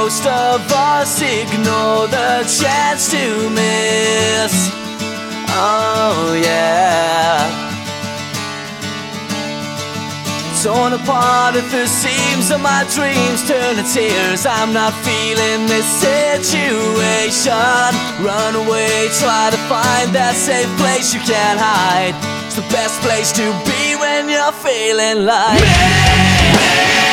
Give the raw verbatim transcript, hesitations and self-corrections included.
most of us ignore the chance to miss. Oh yeah. Torn apart at the seams of my dreams turn to tears. I'm not feeling this situation. Run away, try to find that safe place you can't hide. It's the best place to be when you're feeling like me.